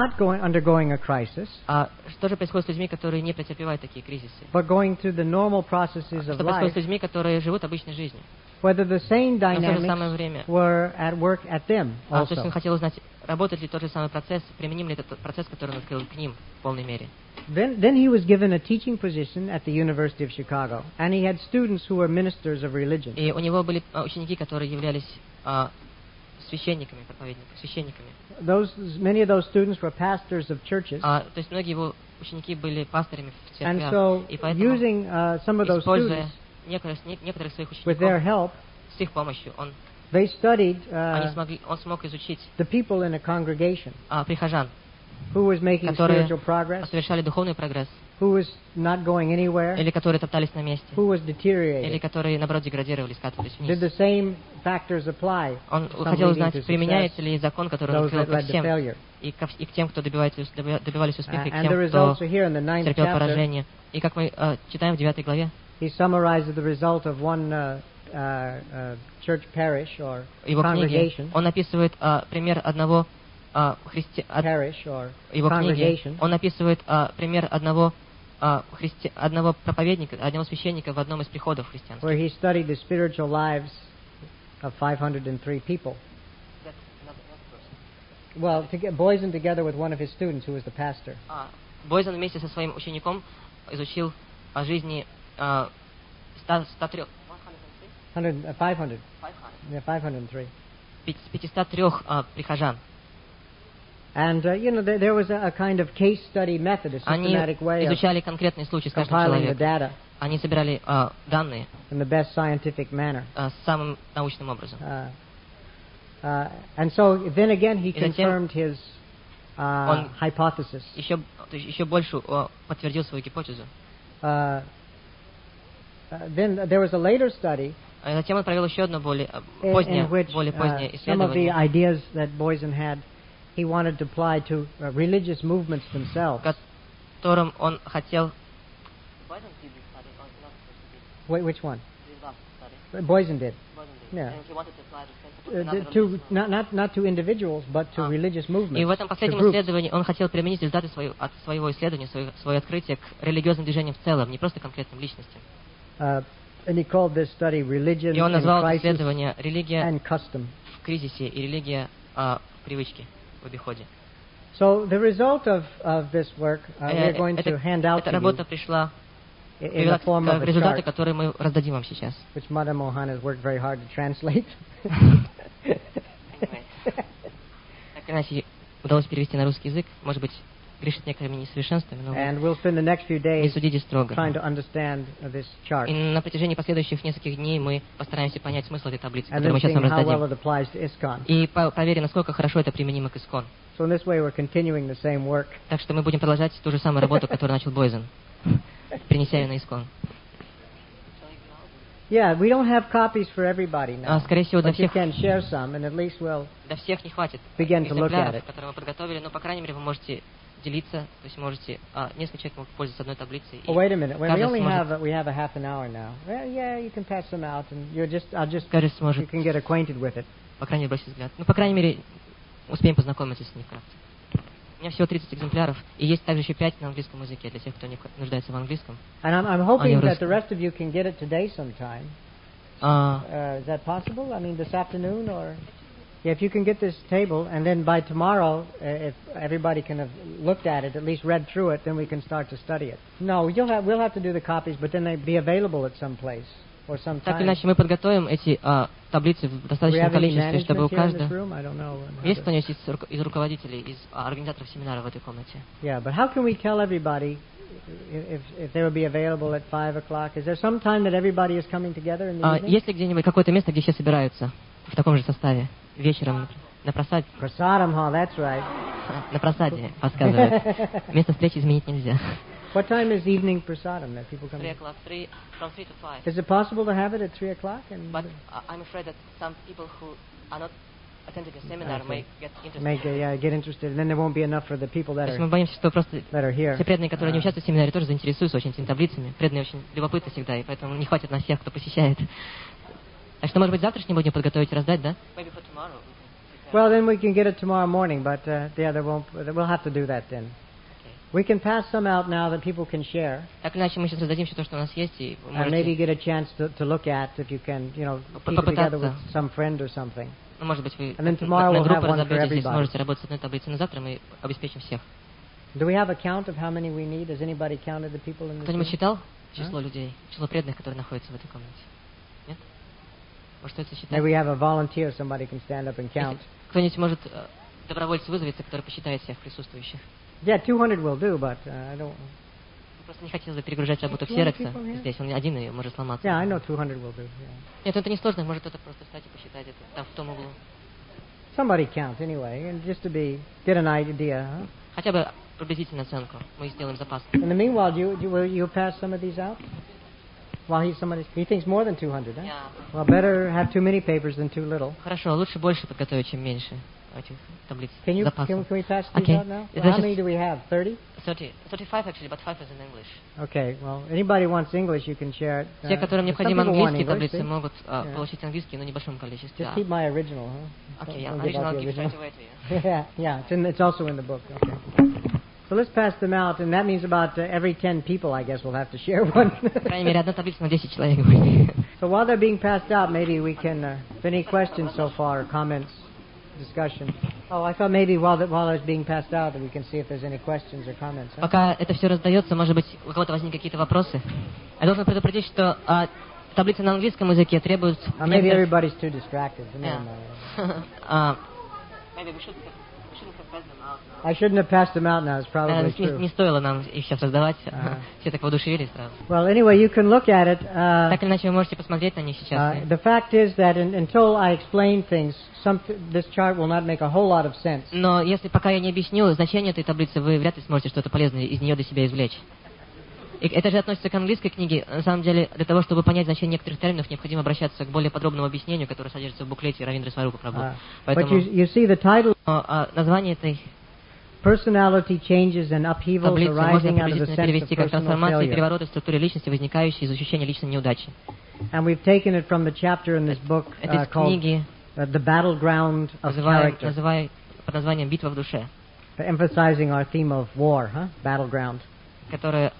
not undergoing a crisis, А что же происходит с людьми, которые не претерпевают такие кризисы? but going through the normal processes of Что происходит life, с людьми, которые живут обычной жизнью? whether the same Но в то же самое dynamics время, were at work at them то есть он also. хотел узнать, работает ли тот же самый процесс, применим ли этот процесс, который он открыл к ним в полной мере. Then he was given a teaching position at the University of Chicago, and he had students who were ministers of religion. И у него были ученики, которые являлись священниками, проповедниками, священниками. Many of those students were pastors of churches, То есть многие его ученики были пасторами в and церквях, so и поэтому, using some of those используя students некоторых своих with their учеников, help, с их помощью, they studied он смог изучить the people in a congregation прихожан, who was making которые spiritual progress, совершали духовный прогресс, who was not going anywhere, или которые топтались на месте, who was или deteriorating. которые, наоборот, деградировали, скатывались Did вниз. the same factors apply? Он some хотел leading узнать, to success, применяется ли закон, который он those открыл that ко led to всем, failure? и к тем, кто добивались успеха, и к And the тем, results кто are here in the 9th терпел chapter. поражение. И как мы читаем в 9 главе, He summarizes the result of one church parish or его книге, congregation. он описывает пример одного Parish or его книге, congregation. он описывает пример одного проповедника, одного священника в одном из приходов христианских. Where he studied the spiritual lives of 503 people. Well, Boysen together with one of his students who was the pastor. Бойзен вместе со своим учеником изучил о жизни 503 Yeah, 503. 503 прихожан. And there was a kind of case study method, a Они systematic way of изучали конкретный случай с каждым compiling the человеком. data Они собирали данные in the best scientific manner. Самым научным образом. And so then again he И затем confirmed his он hypothesis. еще больше подтвердил свою гипотезу. Then there was a later study Затем он провел еще одно более in позднее which some of the исследование, ideas that Boysen had, he wanted to apply to religious movements themselves. в котором он хотел... Wait, which one? Boysen did. Yeah. Not to individuals, but to religious movements. И в этом to последнем groups. исследовании он хотел применить результаты от своего исследования, свое открытие к религиозным движениям в целом, не просто конкретным личностям. And he called this study religion И он in назвал это crisis исследование «Религия and custom. в кризисе» и «Религия в привычке, в обиходе». So the result of this work we're going to hand out Эта to you работа пришла in the form of a результаты, chart, которые мы раздадим вам сейчас. which Madam Mohan has worked very hard to translate. Так иначе удалось перевести на русский язык. Может быть, грешит некоторыми несовершенствами, но And we'll spend the next few не days судите строго. trying to understand this chart И на протяжении последующих нескольких дней мы постараемся понять смысл этой таблицы, and которую then мы сейчас seeing вам how well раздадим. it applies to ISKCON. И проверим, насколько хорошо это применимо к ИСКОН. So in this way we're continuing the same work. Так что мы будем продолжать ту же самую работу, которую начал Бойзен, принеся ее на ИСКОН. Yeah, we don't have copies for everybody now. Скорее всего, для But you всех, can share some, and at least we'll для всех не хватит begin to look at экземпляров, it. которые мы подготовили, но, по крайней мере, вы можете делиться, то есть можете, несколько человек могут пользоваться одной таблицей. Oh, wait a minute. Well, we каждый only сможет, we have a half an hour now. Well, yeah, you can pass them out, and каждый you сможет, can get acquainted with it. по крайней мере, бросить взгляд. Ну, по крайней мере, успеем познакомиться с ней вкратце. У меня всего 30 экземпляров, и есть также еще 5 на английском языке, для тех, кто не нуждается в английском. And I'm hoping on your that the rest of you can get it today sometime. Is that possible? I mean, this afternoon, or yeah, if you can get this table, and then by tomorrow, if everybody can have looked at it, at least read through it, then we can start to study it. No, we'll have to do the copies, but then they'd be available at some place or some Так или time. иначе, мы подготовим эти таблицы в Do we достаточном have any количестве, чтобы у management here in this каждого... room? I don't know. Есть кто-нибудь из руководителей, из организаторов семинара в этой комнате? Yeah, but how can we tell everybody if they will be available at 5 o'clock? Is there some time that everybody is coming together in the evening? Есть ли где-нибудь какое-то место, где все собираются в таком же составе? Вечером на просаде? Prasadam Hall, that's right. На просаде, подсказывает. Место встречи изменить нельзя. What time is evening prasadam that people come 3 in? o'clock, from 3 to 5. Is it possible to have it at 3 o'clock? But I'm afraid that some people who are not attending a seminar Okay. may get interested. Get interested, and then there won't be enough for the people То that есть мы are боимся, что просто here. все преданные, которые не участвуют в семинаре, тоже заинтересуются очень этими таблицами. Преданные очень любопытны всегда, и поэтому не хватит на всех, кто посещает. Так что, может быть, завтрашний будем подготовить и раздать, да? Maybe for tomorrow we can Well, then we can get it tomorrow morning, but we'll have to do that then. We can pass some out now that people can share. Так иначе мы сейчас раздадим все то, что у нас есть, и вы And maybe можете... get a chance to look at if you can, keep it together with some friend or something. Ну, может быть, вы And then tomorrow на we'll have группы one for разобьетесь и everybody. сможете работать с одной таблицей. Но завтра мы обеспечим всех. Do we have a count of how many we need? Has anybody counted the people in this Кто-нибудь room? считал число людей, число преданных, которые находятся в этой комнате? Нет? Может, кто-то считает? Maybe we have a volunteer, somebody can stand up and count. Кто-нибудь может добровольца вызовется, который посчитает всех присутствующих? Yeah, 200 will do, but I don't... Просто не хотелось бы перегружать работу Ксерокса здесь. Он один и может сломаться. Yeah, I know 200 will do. Yeah. Нет, это не сложно. Может кто-то просто встать и посчитать это там в том углу. Somebody count anyway, and just to get an idea. Huh? Хотя бы приблизительную оценку. Мы сделаем запас. In the meanwhile, will you pass some of these out? While he thinks more than 200, huh? Yeah. Well, better have too many papers than too little. Хорошо, лучше больше подготовить, чем меньше этих таблиц. Can we pass these out now? Well, how many do we have? 30? 35 actually, but 5 is in English. Okay, well, anybody wants English, you can share it. Те, которым необходим some people want английский, English, таблицы see? могут получить английский, но в небольшом количестве. Just keep my original, huh? Okay, Don't yeah, give out original the I'll give straight away to you. Yeah, it's also in the book. Okay. So let's pass them out, and that means about every 10 people, I guess, will have to share one. По крайней мере, одна таблица на 10 человек будет. So while they're being passed out, maybe we can, if any questions so far, comments, discussion. Oh, I thought maybe while it's being passed out, that we can see if there's any questions or comments. Huh? Пока это все раздается, может быть, у кого-то возникли какие-то вопросы. Я должен предупредить, что таблицы на английском языке требуют... Maybe everybody's too distracted. Maybe we shouldn't have passed them out now. I shouldn't have passed them out now. It's probably true. Не стоило нам их сейчас раздавать. Все так воодушевились сразу. Well, anyway, you can look at it. Так или иначе, вы можете посмотреть на них сейчас. The fact is that until I explain things, this chart will not make a whole lot of sense. Но если пока я не объясню значение этой таблицы, вы вряд ли сможете что-то полезное из нее для себя извлечь. И это же относится к английской книге. На самом деле, для того, чтобы понять значение некоторых терминов, необходимо обращаться к более подробному объяснению, которое содержится в буклете Равиндры Сварупы Прабху. But you see the title. Название этой Personality changes and upheavals таблицы можно arising out of the приблизительно sense of перевести как personal трансформации и failure. перевороты в структуре личности, возникающие из ощущения личной неудачи. And we've taken it from the chapter in this book Это из called книги, The Battleground of Character, под названием «Битва в душе», emphasizing our theme of war, battleground. которая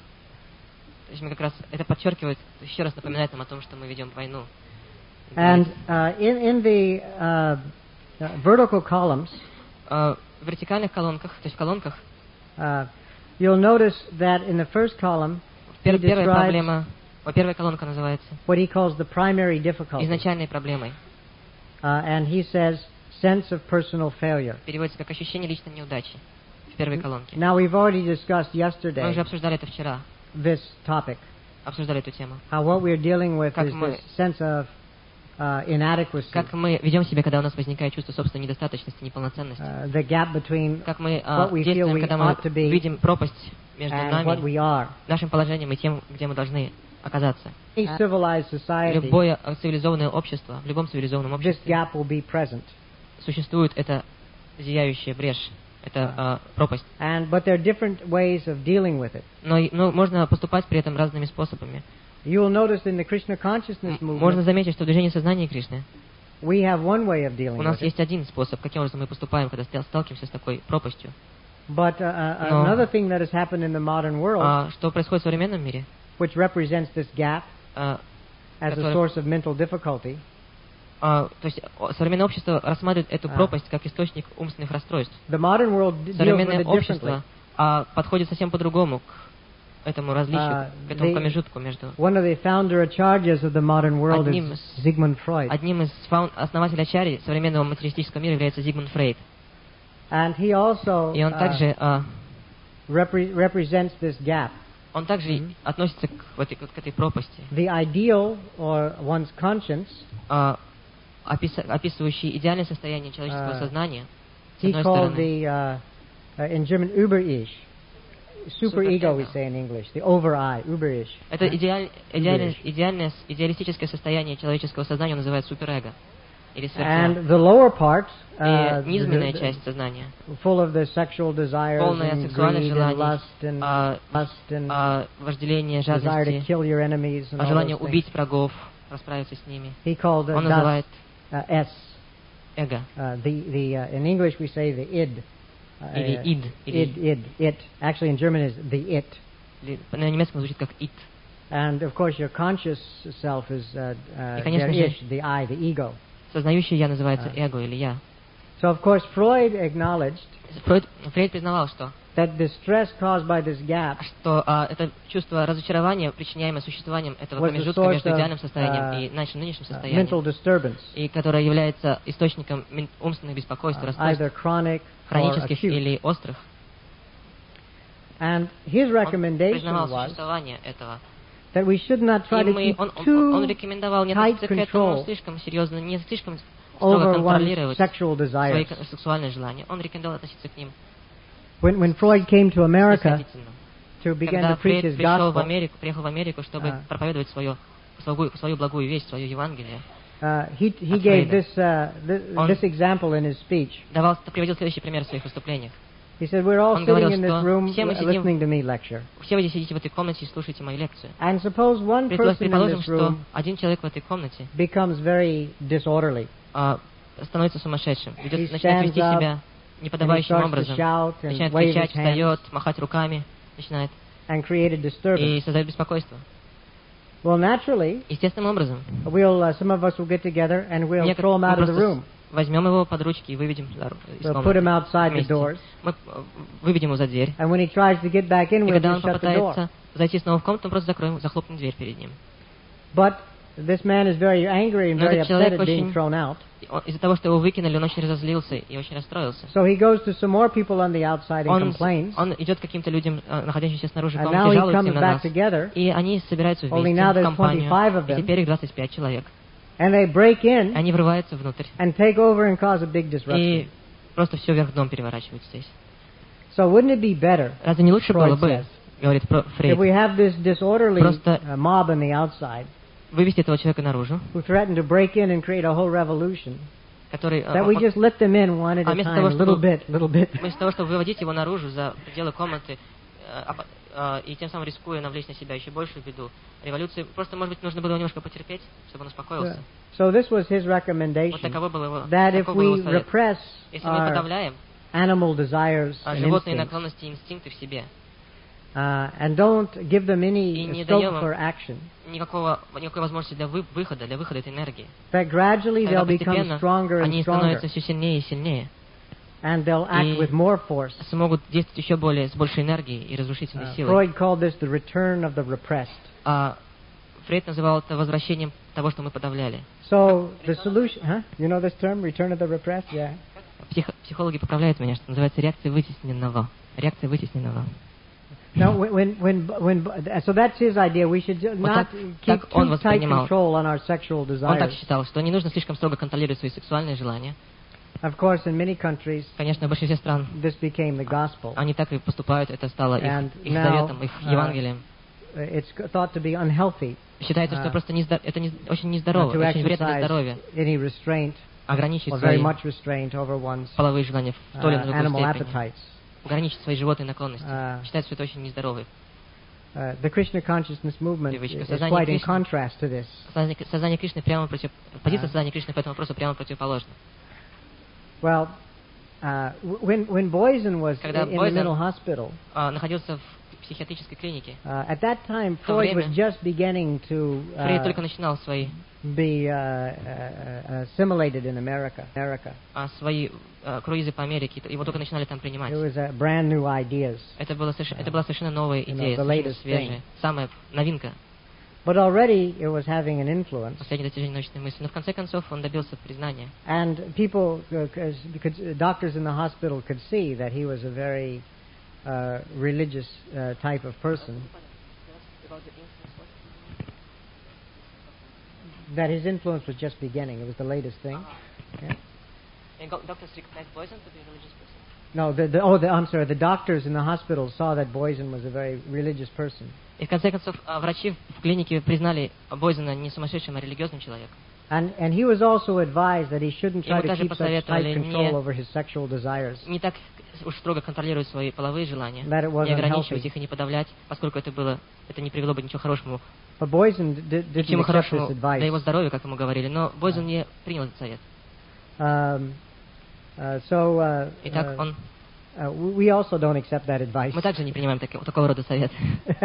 то есть мы как раз это подчеркивает, еще раз напоминает нам о том, что мы ведем войну. And in the vertical columns, В вертикальных колонках, то есть в колонках, you'll notice that in the first column, he первая describes проблема, первая колонка называется what he calls the primary difficulty. изначальной проблемой. And he says sense of personal failure. Переводится как ощущение личной неудачи в первой колонке. Now we've already discussed Мы yesterday уже обсуждали это вчера, this topic. обсуждали эту тему. How what we're dealing with Как is мы- this sense of inadequacy, Как мы ведем себя, когда у нас возникает чувство собственной недостаточности, неполноценности. the gap between Как мы what we feel действуем, we когда мы ought to be видим пропасть между and what нами, we are. нашим положением и тем, где мы должны оказаться. In a civilized society, Любое цивилизованное общество, в любом цивилизованном this обществе gap will be present. существует эта зияющая брешь, эта пропасть. But there are different ways of dealing with it. Но можно поступать при этом разными способами. You will notice in the Krishna consciousness Можно movement, заметить, что в движении сознания Кришны we have one way of dealing у нас with it. есть один способ, каким образом мы поступаем, когда сталкиваемся с такой пропастью. But another thing that has happened in the modern world, Что происходит в современном мире, which represents this gap а, as a Который- source of mental difficulty, то есть современное общество рассматривает эту пропасть как источник умственных расстройств. the modern world deals with Современное it differently. общество подходит совсем по-другому к этому различию, к этому промежутку между... One of the founder acharyas of the modern world Одним is из- Sigmund Freud. Одним из основателей ачарьи современного материалистического мира является Зигмунд Фрейд. And he also И он также, represents this gap. относится к этой пропасти, The ideal, or one's conscience, описывающий идеальное состояние человеческого сознания, с he одной called стороны. in German Über-Ich. Super ego, we Superego. say in English. The over-I, Über-Ich. Это идеалистическое состояние человеческого сознания он называет суперэго, или сверхя. And the lower part, И низменная часть сознания, full of the sexual desires полная and сексуальных greed and желаний, lust and вожделение, desire to жадности, kill your enemies and all желание those things. убить врагов, расправиться с ними. He called Он it называет S. эго. In English we say the id. Или id. It. Actually, in German is the it. На немецком звучит как it. And of course, your conscious self is der Ich, the I, the ego. Сознающее я называется эго или я. So of course, Freud acknowledged Фрейд признавал, что that distress caused by this gap это чувство разочарования, причиняемое существованием этого промежутка между идеальным состоянием и нашим нынешним состоянием, и которое является источником умственных беспокойств, расстройств, хронических или острых. And his recommendation was that we should not try to keep too tight control over one's sexual desires. When Freud came to America to begin to preach his gospel, приехал в Америку, чтобы проповедовать свою благую весть, свое Евангелие, he gave this example in his speech. Приводил следующий пример в своих выступлениях. He said, "We're all sitting in this room listening to me lecture. Все вы сидите в этой комнате и слушаете мою лекцию. And suppose one person in this room один человек в этой комнате becomes very disorderly. Становится сумасшедшим, начинает вести себя неподобающим образом, начинает кричать, встает, махать руками, начинает и создает беспокойство. Well, naturally, естественным образом, some of us will get together and we'll throw him out of the room. Возьмем его под ручки и выведем из комнаты. Put him outside the doors. Мы выведем его за дверь. And when he tries to get back in, и we'll когда он just shut the door. попытается зайти снова в комнату, мы просто захлопнем дверь перед ним. But this man is very angry and very upset at being thrown out. Из-за того, что его выкинули, он очень разозлился и очень расстроился. So he goes to some more people on the outside and complains. Он идет к каким-то людям, находящимся снаружи комнаты, жалуются им на нас. И они собираются вместе в компанию. И теперь их 25 человек. And they break in. Они врываются внутрь. And take over and cause a big disruption. И просто все вверх дном переворачивают здесь. So wouldn't it be better? Разве не лучше было бы, говорит Фрейд, if we have this disorderly mob on the outside, вывести этого человека наружу, who threaten to break in and create a whole revolution, который, that we just let them in one at a time, little bit. Вместо того, чтобы выводить его наружу за пределы комнаты, и тем самым рискуя навлечь на себя еще большую беду. Революции просто, может быть, нужно было немножко потерпеть, чтобы он успокоился. So this was his recommendation, that if we repress our animal desires and животные наклонности и инстинкты в себе, and don't give them any scope for action, никакой возможности для выхода этой энергии, that gradually they'll become stronger and они stronger. становятся все сильнее и сильнее. And they'll act with more force. Смогут действовать еще более с большей энергией и разрушительной силой. Freud called this the return of the repressed. Фрейд называл это возвращением того, что мы подавляли. So the solution, you know this term, return of the repressed, yeah. Психологи поправляют меня, что называется реакция вытесненного. Реакция вытесненного. Now, so that's his idea. We should not keep too tight control on our sexual desires. Он так считал, что не нужно слишком строго контролировать свои сексуальные желания. Of course, in many countries, конечно, в большинстве стран, this became the gospel. Они так и поступают, это стало их заветом, их Евангелием. It's thought to be unhealthy. Считается, что просто это очень нездорово, очень вредно для здоровья. Any restraint, ограничить very much restraint over one's половые желания в той или иной степени. appetites. Ограничить свои животные наклонности. Считается, что это очень нездоровый. The Krishna consciousness movement is quite in contrast to this. Сознание Кришны прямо позиция сознания Кришны по этому вопросу прямо противоположна. Well, when Boysen was in the mental hospital, находился в психиатрической клинике. At that time, Freud was just beginning to Фрейд только начинал свои be assimilated in America. Свои круизы по Америке, его только начинали там принимать. It was brand new ideas. Это была совершенно новая идея, совершенно свежая, самая новинка. But already it was having an influence. Последнее достижение научной мысли. Но в конце концов он добился признания. And people, because doctors in the hospital could see that he was a very religious type of person. That his influence was just beginning. It was the latest thing. Yeah. And doctors recognized Boysen to be a religious person? No, I'm sorry. The doctors in the hospital saw that Boysen was a very religious person. И в конце концов врачи в клинике признали Бойзена не сумасшедшим, а религиозным человеком. And he was also advised that he shouldn't try to keep such tight control over his sexual desires. Не так уж строго контролировать свои половые желания, не ограничивать их и не подавлять, поскольку это не привело бы ничего хорошему. But Boysen didn't accept this advice. Для его здоровья, как ему говорили, но Бойзен не принял этот совет. Итак, он... we also don't accept that advice. Мы также не принимаем такого рода советы.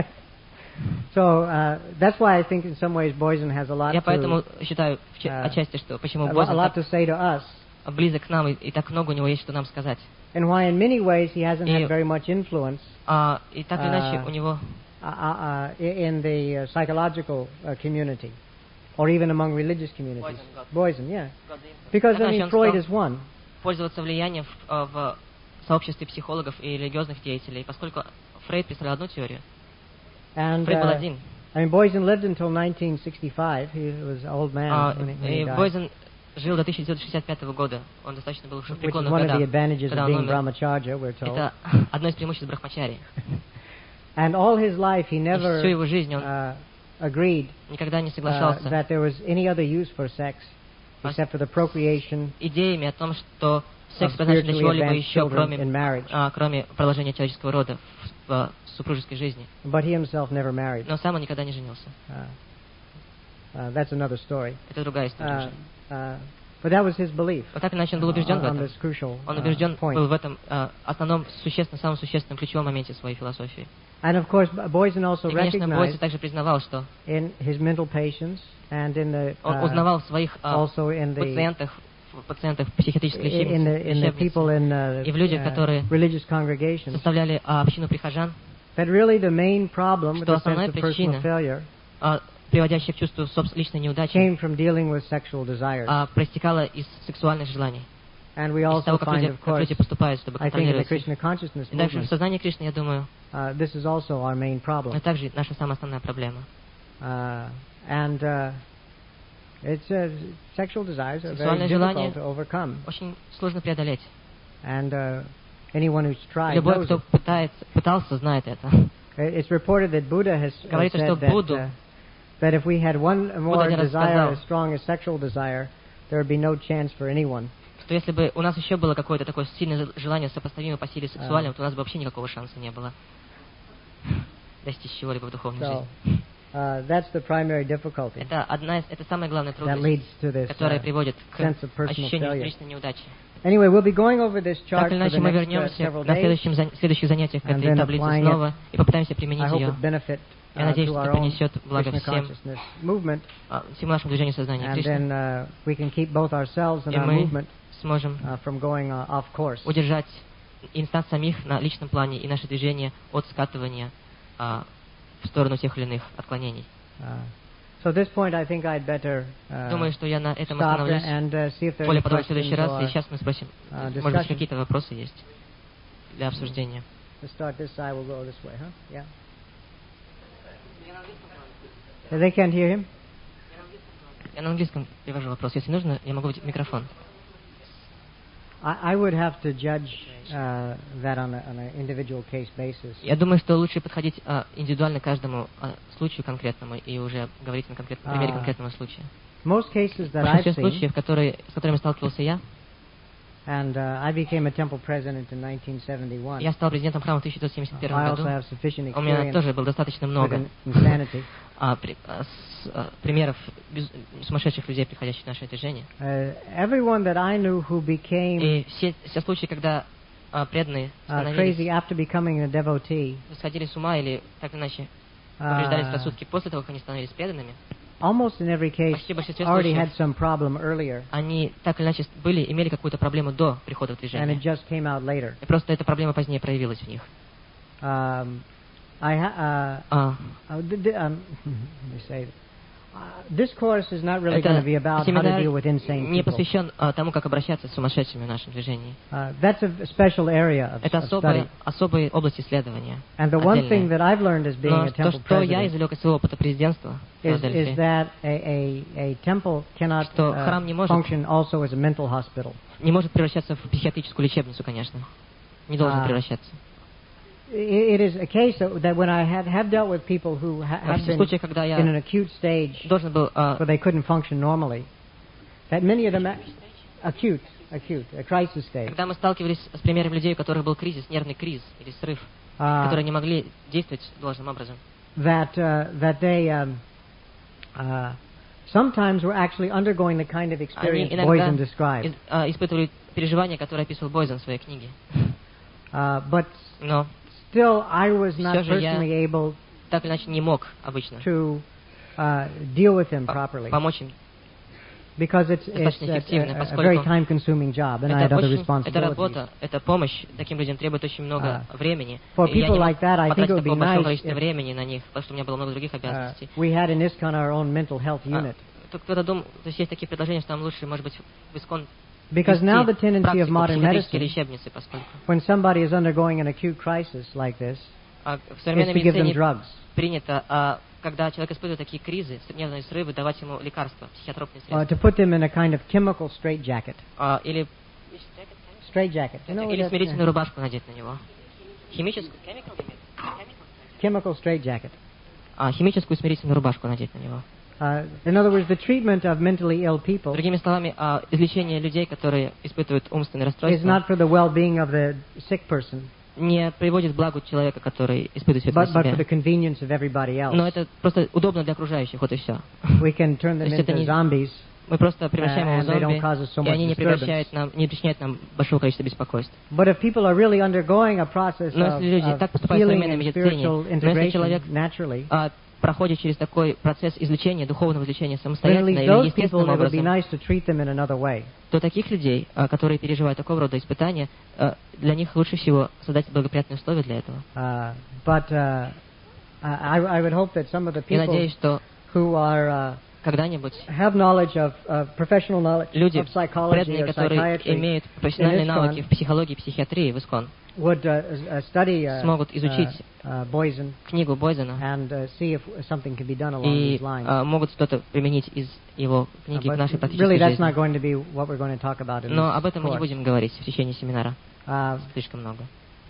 So that's why I think in some ways Boysen has a lot Я поэтому считаю отчасти, что почему a Бойзен lot to say to us. Близок к нам и так много у него есть что нам сказать. And why in many ways he hasn't had very much influence. И так или иначе у него in the psychological community, or even among religious communities. Boysen, yeah. Because I mean, Freud is one. Пользоваться влиянием в сообществе психологов и религиозных деятелей, поскольку Фрейд представлял одну теорию. And I mean, Boysen lived until 1965. He was an old man when he died. Бойзен жил до 1965 года. Он достаточно был уже в преклонных годах. Когда он умер. Это одно из преимуществ брахмачари. And all his life he never всю его жизнь он agreed никогда не соглашался that there was any other use for sex except for the procreation идеями о том, что секс предназначен для чего-либо еще, кроме продолжения человеческого рода в супружеской жизни. But he himself never married. Но сам он никогда не женился. That's another story. Это другая история. But that was his belief. Вот так иначе он был убежден в этом. Он убежден был в этом основном существенном, самом существенном ключевом моменте своей философии. And of course, Boysen also recognized Бойзен также признавал, что in his mental patients and in the он узнавал в своих пациентах психиатрической лечебницы и в людях, которые составляли общину прихожан, что основная причина, приводящая к чувству собственной личной неудачи, проистекала из сексуальных желаний. Из того, как люди поступают, чтобы контролировать их. И также в сознании Кришны, я думаю, это также наша самая основная проблема. Сексуальные желания очень сложно преодолеть. Любой, кто пытался, знает это. Говорится, что Будда that if we had one more desire as strong as sexual desire, there would be no chance for anyone. Что если бы у нас еще было какое-то такое сильное желание, сопоставимое по силе сексуальным, то у нас бы вообще никакого шанса не было достичь чего-либо в духовной жизни. That's the primary difficulty. Это самая главная трудность, которая приводит к ощущению личной неудачи. Anyway, we'll be going over this chart for the next several days. На следующих занятиях к этой таблице снова и попытаемся применить ее. Я надеюсь, что это принесет благо всем нашему движению сознания Кришны. И мы сможем удержать и нас самих на личном плане и наше движение от скатывания в сторону тех или иных отклонений. Думаю, что я на этом остановлюсь. Более подробно в следующий раз. И сейчас мы спросим, может быть, какие-то вопросы есть для обсуждения. They can't hear him? Я на английском привожу вопрос. Если нужно, я могу взять микрофон. I would have to judge that on an individual case basis. Я думаю, что лучше подходить индивидуально к каждому случаю конкретному и уже говорить на примере конкретного случая. Most cases that I've seen, случаев, с которыми сталкивался я, and I became a temple president in 1971. Я стал президентом храма в 1971 году. У меня тоже было достаточно много примеров сумасшедших людей, приходящих в наше движение. Everyone that I knew who became и все случаи, когда преданные сходили с ума или так иначе повреждались рассудки после того, как они становились преданными, almost in every case already had some problem earlier. Они так или иначе имели какую-то проблему до прихода в движение. And it just came out later. И просто эта проблема позднее проявилась в них. This course is not really going to be about how to deal with insane people. Не посвящен тому, как обращаться с сумасшедшими в нашем движении. That's a special area of Это особая область исследования. And the one thing that I've learned as being a temple president, что я извлек из своего опыта президентства, is that a temple cannot function also as a mental hospital. Не может превращаться в психиатрическую лечебницу, конечно. Не должен превращаться. It is a case that when I have dealt with people who have been in an acute stage where they couldn't function normally, that many of them acute, a crisis stage. Когда мы сталкивались с примером людей, у которых был кризис, нервный кризис или срыв, которые не могли действовать должным образом. That sometimes were actually undergoing the kind of experience Boysen described. Испытывали переживания, которые описывал Бойзен в своей книге. But Но still, I was not personally able так или иначе не мог обычно to deal with him properly. Помочь им. Because it's a very time-consuming job, and I had other responsibilities. Это работа, это помощь таким людям требует очень много времени. For people like that, I think it would be nice количество времени на них, потому что у меня было много других обязанностей. We had in ISKCON our own mental health unit. Кто-то думал, то есть такие предложения, что нам лучше, может быть, в ISKCON because now the tendency of modern medicine, лечебницы, when somebody is undergoing an acute crisis like this, в is to give them drugs. Принято, когда человек испытывает такие кризы, нервные срывы, давать ему лекарства, психотропные средства. To put them in a kind of chemical straitjacket. Или straitjacket. Или смирительную рубашку надеть на него. Химическую? Chemical straitjacket. Химическую смирительную рубашку надеть на него. In other words, the treatment of mentally ill people Другими словами, излечение людей, которые испытывают умственные расстройства, is not for the well-being of the sick person, не приводит к благу человека, который испытывает все это на but for the convenience of everybody else. Но это просто удобно для окружающих, вот и все. We can turn them into zombies. Мы просто превращаем его в зомби, и они не причиняют нам большого количества беспокойств. But if people are really undergoing a process of healing and spiritual integration naturally, проходит через такой процесс излечения, духовного излечения самостоятельно или естественным образом, то таких людей, которые переживают такого рода испытания, для них лучше всего создать благоприятные условия для этого. Я надеюсь, что когда-нибудь люди, преданные, которые имеют профессиональные навыки в психологии и психиатрии в ISKCON, смогут изучить книгу Бойзена и могут что-то применить из его книги в нашей практической жизни. Но об этом мы не будем говорить в течение семинара. Слишком много.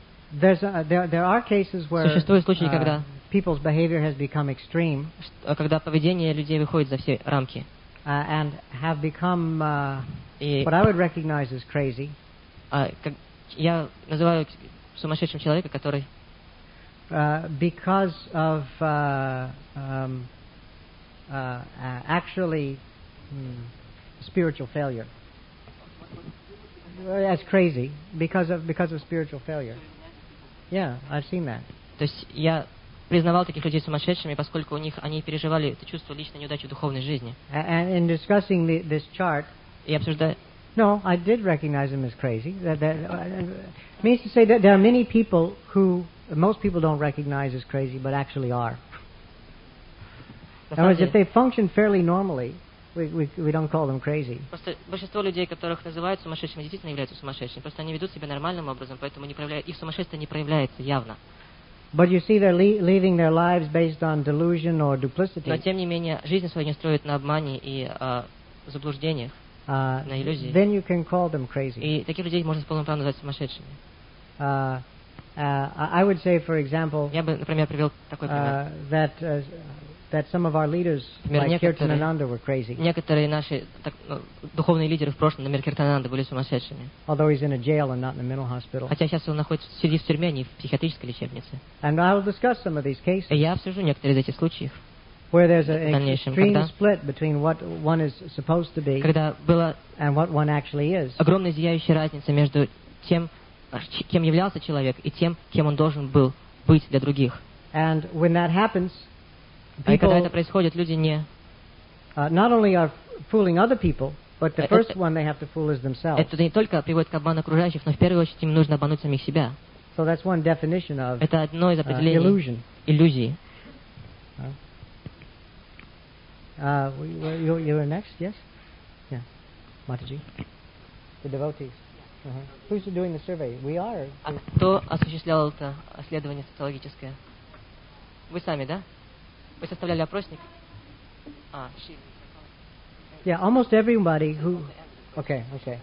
Существуют случаи, когда people's behavior has become extreme, когда поведение людей выходит за все рамки, and have become what I would recognize as crazy. Я называю сумасшедшим человека, который because of actually spiritual failure. As crazy because of spiritual failure. Yeah, I've seen that. То есть я признавал таких людей сумасшедшими, поскольку они переживали это чувство личной неудачи в духовной жизни. And in discussing this chart, и обсуждая. No, I did recognize him as crazy. That means to say that there are many people who most people don't recognize as crazy, but actually are. In other words, if they function fairly normally, we don't call them crazy. Просто большинство людей, которых называют сумасшедшими, действительно являются сумасшедшими. Просто они ведут себя нормальным образом, поэтому их сумасшествие не проявляется явно. But you see, they're leading their lives based on delusion or duplicity. Но тем не менее, жизнь свою не строят на обмане и заблуждениях, на иллюзии. Then you can call them crazy. И таких людей можно с полным правом назвать сумасшедшими. I would say, for example, я бы, например, привел такой пример. That some of our leaders, like Kirtanananda, were crazy. Некоторые наши духовные лидеры в прошлом, например, Киртанананда, были сумасшедшими. Although he's in a jail and not in a mental hospital. Хотя сейчас он сидит в тюрьме, а не в психиатрической лечебнице. And I will discuss some of these cases. И я обсужу некоторые из этих случаев. Where there's an extreme split between what one is supposed to be and what one actually is. Огромная зияющая разница между тем, кем являлся человек, и тем, кем он должен был быть для других. And when that happens, и когда это происходит, люди не not only are fooling other people, but the first one they have to fool is themselves. Это не только приводит к обману окружающих, но в первую очередь им нужно обмануть самих себя. So that's one definition of это одно из определений иллюзии. You were next, yes? Yeah. Mataji. The devotees. Who's doing the survey? We are. А кто осуществлял это исследование социологическое? Вы сами, да? Вы составляли опросник? Yeah, almost everybody who... Okay.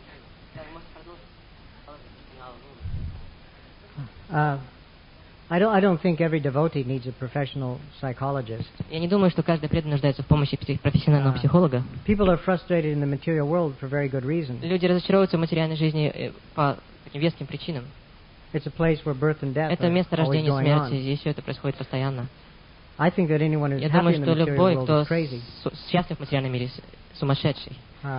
I don't think every devotee needs a professional psychologist. Я не думаю, что каждый преданный нуждается в помощи профессионального психолога. People are frustrated in the material world for very good reason. Люди разочаровываются в материальной жизни по таким веским причинам. It's a place where birth and death это место рождения и смерти, здесь все это происходит постоянно. I think that anyone who's Я happy думаю, in the что material любой, world кто is crazy. счастлив в материальном мире, сумасшедший. Sumashedший.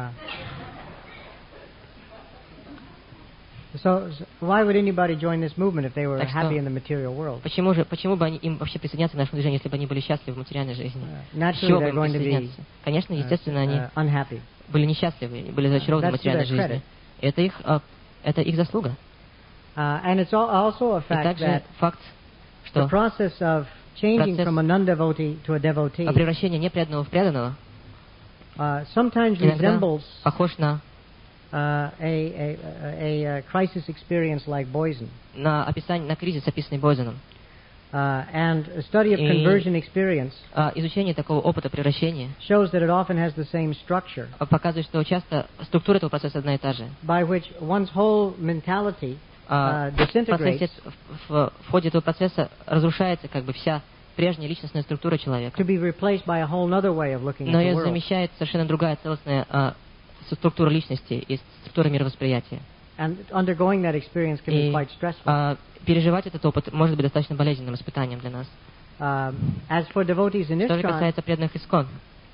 So why would anybody join this movement if they were happy in the material world? Почему бы им вообще присоединяться к нашему движению, если бы они были счастливы в материальной жизни? Naturally, they're going to be Конечно, естественно, они unhappy. Были несчастливы, были разочарованы в материальной жизни. Это их заслуга. And it's also a fact также факт, что the process of changing from a non-devotee to a devotee превращение непреданного в преданного sometimes resembles похож на a crisis experience like Boysen. На кризис, описанный Бойзеном. And a study of conversion experience изучение такого опыта превращения shows that it often has the same structure. Показывает, что часто структура этого процесса одна и та же. By which one's whole mentality disintegrates. В ходе этого процесса разрушается как бы вся прежняя личностная структура человека. To be replaced by a whole other way of looking at the world. Но ее замещает совершенно другая целостная структура личности и структура мировосприятия. And undergoing that experience can be quite stressful. Переживать этот опыт может быть достаточно болезненным испытанием для нас. As for devotees in ISKCON, что же касается преданных ИСККОН,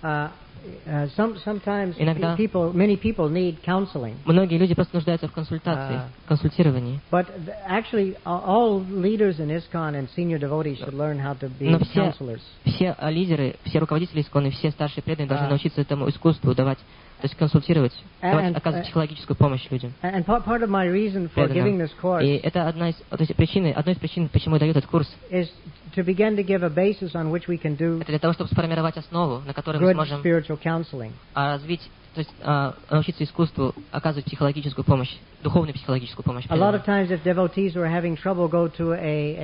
sometimes иногда many people need counseling. Многие люди просто нуждаются в консультации, консультировании. But actually, all leaders in ISKCON and senior devotees should learn how to be counselors. Все лидеры, все руководители ИСККОН и все старшие преданные должны научиться этому искусству давать, то есть консультировать, оказывать психологическую помощь людям. And part of my reason for giving this course и это одной из причин, почему я даю этот курс. Is to begin to give a basis on which we can do. Это для того, чтобы сформировать основу, на которой мы сможем развить, то есть научиться искусству оказывать психологическую помощь, духовную психологическую помощь. A lot of times, if devotees were having trouble, go to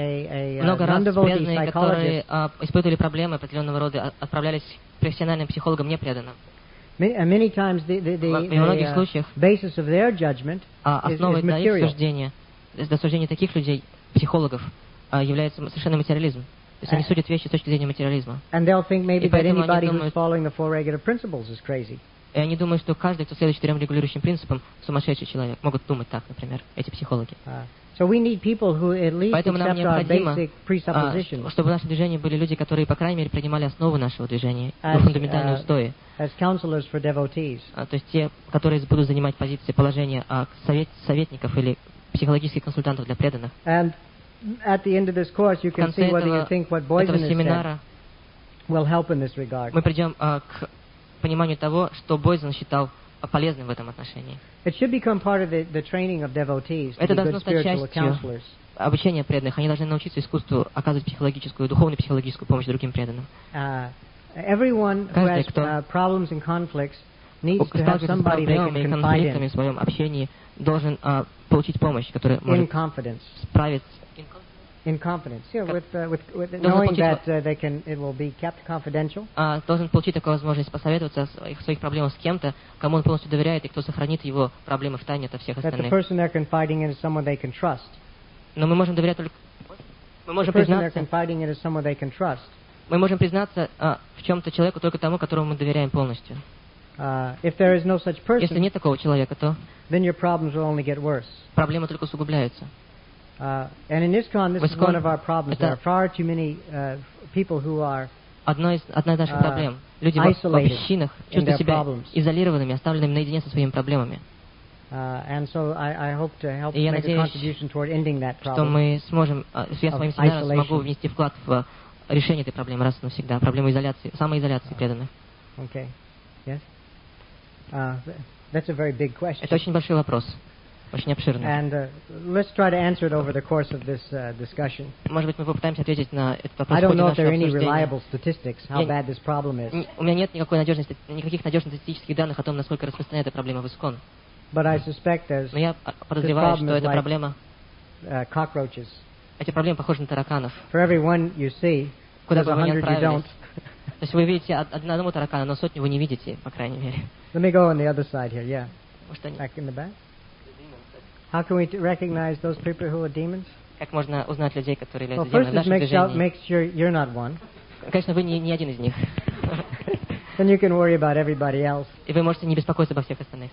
a много раз non-devotee преданные, которые испытывали проблемы определенного рода, отправлялись к профессиональным психологам непреданным. Many times the basis of their judgment is material. Для таких людей, психологов, является совершенно материализм. То есть они судят вещи с точки зрения материализма. And they'll think maybe that anybody who's following the four regulative principles is crazy. И они думают, что каждый, кто следует 4 регулирующим принципам, сумасшедший человек. Могут думать так, например, эти психологи. So we need people who at least Поэтому нам accept our необходимо, basic presuppositions. Чтобы в нашем движении были люди, которые, по крайней мере, принимали основу нашего движения, фундаментальные устои. As counselors for devotees. То есть те, которые будут занимать позиции, положения советников или психологических консультантов для преданных. And at the end of this course, you can see whether you think what Boysen has said will help in this regard. Мы придем к пониманию того, что Бойзен считал полезным в этом отношении. It should become part of the training of devotees to be good spiritual counselors. Обучение преданных. Они должны научиться искусству оказывать психологическую, духовную психологическую помощь другим преданным. Everyone who has problems and conflicts needs to have somebody they can confide in. В своем общении должен получить помощь, которая может справиться. In confidence, yeah, with knowing that it will be kept confidential. Должен получить такую возможность посоветоваться в своих проблемах с кем-то, кому он полностью доверяет и кто сохранит его проблемы в тайне от всех остальных. That the person they're confiding in is someone they can trust. Но мы можем доверять только. Мы можем признаться в чем-то человеку только тому, которому мы доверяем полностью. If there is no such person, если нет такого человека, то then your problems will only get worse. Проблемы только усугубляются. And in ISKCON, this is one of our problems. There are far too many people who are одна из наших проблем. Люди в общинах чувствуют себя изолированными, оставленными наедине со своими проблемами. And so I hope to help make a contribution toward ending that problem. Что мы сможем, я своим семинаром смогу внести вклад в решение этой проблемы раз и навсегда, проблемы изоляции, самоизоляции преданных. Okay. Yes. That's a very big question. Это очень большой вопрос. Очень обширный. And let's try to answer it over the course of this discussion. Может быть, мы попытаемся ответить на этот вопрос. I don't know if there are any reliable statistics how bad this problem is. У меня нет никаких надежных статистических данных о том, насколько распространена эта проблема в ISKCON. But I suspect Но я подозреваю, что эта проблема. Cockroaches. Эти проблемы похожи на тараканов. For every one you see, куда бы вы ни отправились. То есть вы видите одного таракана, но сотню вы не видите, по крайней мере. Let me go on the other side here. Yeah. Back in the back. How can we recognize those people who are demons? Как можно узнать людей, которые являются демонами в нашем движении? Make sure you're not one. Конечно, вы не один из них. Then you can worry about everybody else. И вы можете не беспокоиться обо всех остальных.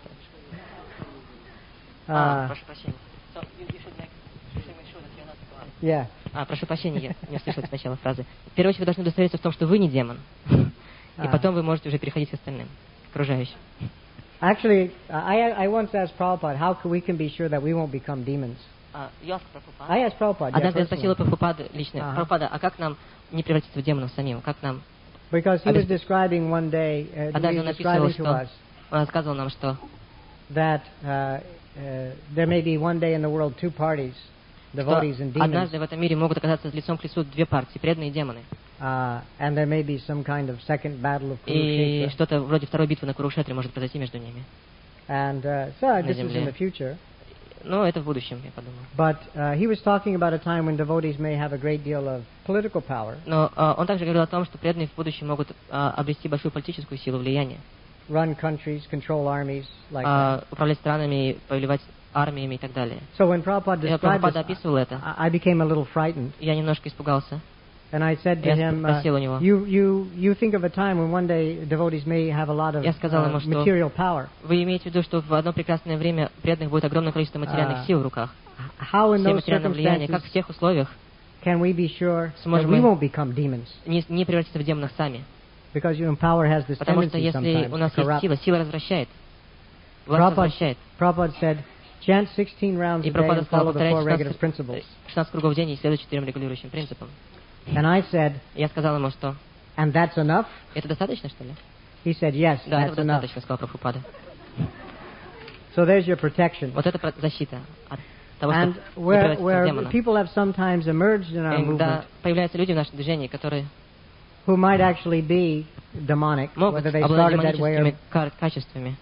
Прошу прощения. Yeah. Прошу прощения, я не услышал сначала фразы. В первую очередь вы должны удостовериться в том, что вы не демон. И потом вы можете уже переходить к остальным, к окружающим. Actually, I once asked Prabhupada how we can be sure that we won't become demons. I asked Prabhupada. Однажды я спросила Прабхупаду лично, Прабхупада, а как нам не превратиться в демонов самим? Как нам? Because he was describing one day, однажды он описывал, что он рассказывал нам, что that there may be one day in the world two parties, devotees and demons. Однажды в этом мире могут оказаться лицом к лицу две партии, преданные и демоны. And there may be some kind of second battle of И Kurukshetra. что-то вроде второй битвы на Курукшетре может произойти между ними. And so this is in the future. Но это в будущем, я подумал. But he was talking about a time when devotees may have a great deal of political power. Но он также говорил о том, что преданные в будущем могут обрести большую политическую силу влияния. Run countries, control armies, like that. Управлять странами, повелевать армиями и так далее. So when Prabhupada described Прабхупада описывал это, I became a little frightened. Я немножко испугался. And I said to him, you think of a time when one day devotees may have a lot of material power. Вы имеете в виду, что в одно прекрасное время преданных будет огромное количество материальных сил в руках. How in все those материальное влияние, как в тех условиях can we be sure that we won't become demons? Не превратиться в демонов сами. Because power has this Потому что tendency если у нас есть сила, сила развращает. Власть развращает. Prabhupada said, chant 16 rounds a day and follow the four regulative principles. 16 кругов в день и следуй 4 регулирующим принципам. And I said, я сказал ему, что and that's enough? Это достаточно, что ли? He said, yes, да, that's это достаточно, сказал Прабхупада. So there's your protection. Вот это защита от того, and что where people have sometimes emerged in our movement, появляются люди в нашем движении, которые who might actually be demonic, whether they started that way or качествами.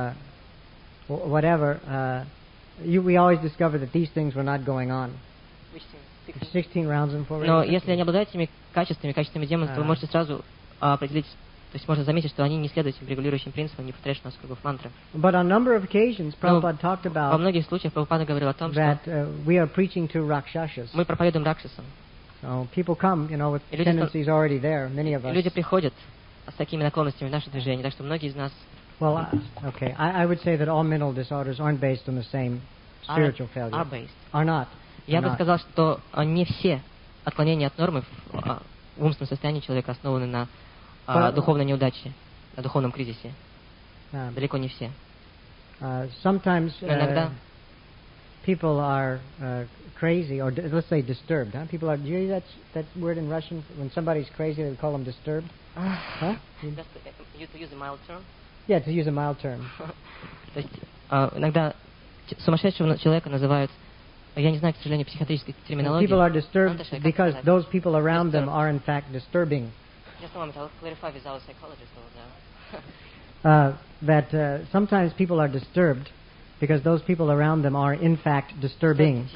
Whatever. We always discover that these things were not going on. 16 rounds and 4 Но если они обладают этими качествами демонства, вы можете сразу определить, то есть можно заметить, что они не следуют этим регулирующим принципам, не повторяют 16 кругов мантры. But on a number of occasions, Prabhupada talked about во многих случаях Прабхупада говорил о том, that we are preaching to rakshasas. Мы проповедуем ракшасам. So people come, with tendencies already there. Many of us. Люди приходят с такими наклонностями в наше движение, так что многие из нас. Well, okay, I would say that all mental disorders aren't based on the same spiritual failure. Are based. Are not. Я бы сказал, что не все отклонения от нормы в умственном состоянии человека основаны на духовной неудаче, на духовном кризисе. Далеко не все. Sometimes people are crazy, or let's say disturbed. Huh? People are. Do you use that word in Russian? When somebody's crazy, they call them disturbed. Huh? To use a mild term. Yeah, to use a mild term. То есть иногда сумасшедшего человека называют, я не знаю, к сожалению, психиатрической терминологии. People are disturbed because those people around them are in fact disturbing. Just a moment, I'll clarify with our psychologist over there. That sometimes people are disturbed because those people around them are in fact disturbing.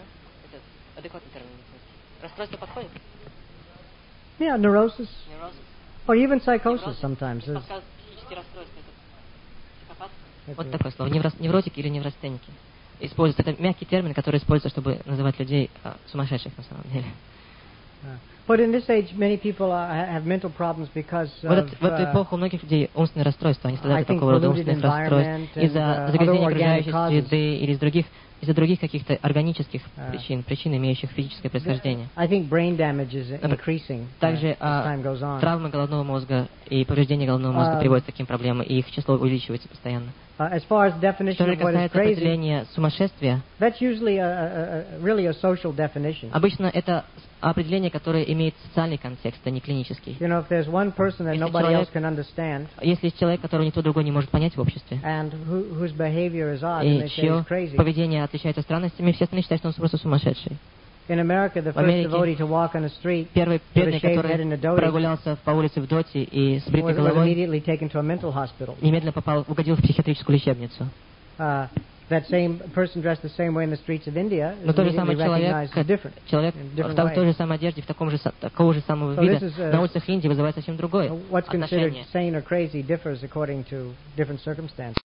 Yeah, neurosis. Or even psychosis sometimes. Вот такое слово. Невротик или неврастенники. Используется. Это мягкий термин, который используется, чтобы называть людей сумасшедших на самом деле. But in this age, many people have mental problems because в эту эпоху у многих людей умственные расстройства. Они страдают от такого рода умственных расстройств из-за загрязнения окружающей среды или из-за других каких-то органических причин, имеющих физическое происхождение. Также травмы головного мозга и повреждение головного мозга приводят к таким проблемам, и их число увеличивается постоянно. Что же касается определения сумасшествия, обычно это определение, которое имеет социальный контекст, а не клинический. Если есть человек, которого никто другой не может понять в обществе, и чье поведение отличается странностями, все остальные считают, что он просто сумасшедший. В Америке первый преданный, который прогулялся по улице в Доте и с бритой головой, немедленно угодил в психиатрическую лечебницу. That same person dressed the same way in the streets of India is immediately recognized as different. Человек в той же самой одежде, в такого же самого вида на улицах Индии вызывает совсем другое отношение. What's considered sane or crazy differs according to different circumstances.